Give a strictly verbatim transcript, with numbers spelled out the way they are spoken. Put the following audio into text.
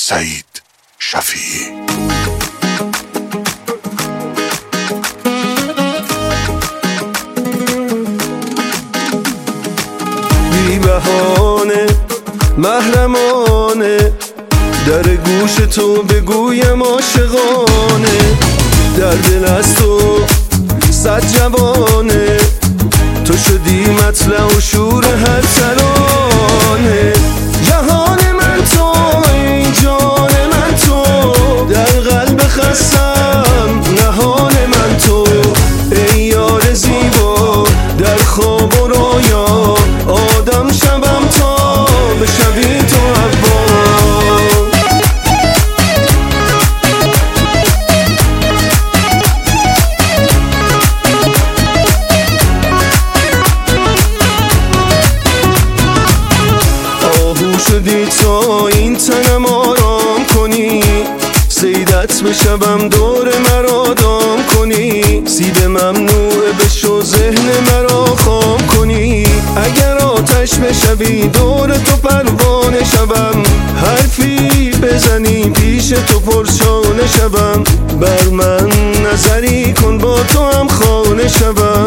سعید شفیعی. بی بهانه محرمانه در گوش تو بگویم عاشقانه، در دل از تو صد جوانه، تو شدی مطلع و شور هر ترانه. جهان من تو ای جان من تو، در قلب خستم نهان من تو، ای یار زیبا در خواب و رویا، آدم شبم تا بشوی تو حوا. شدی تا این تنم آرام کنی، سیدت بشوم دور مرا دام کنی، سیب ممنوع بشو ذهن مرا خام کنی. اگر آتش بشوی دور تو پروانه شوم، حرفی بزنی پیش تو پرشانه شوم، بر من نظری کن با تو هم خانه شوم.